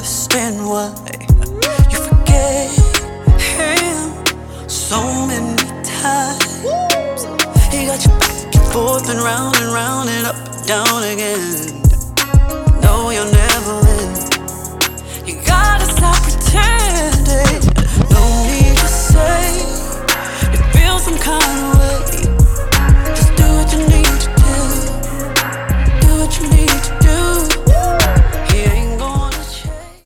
understand why you forget him so many times. He got you back and forth and round and up and down again. No, you'll never win. You gotta stop pretending. No need to say you feel some kind of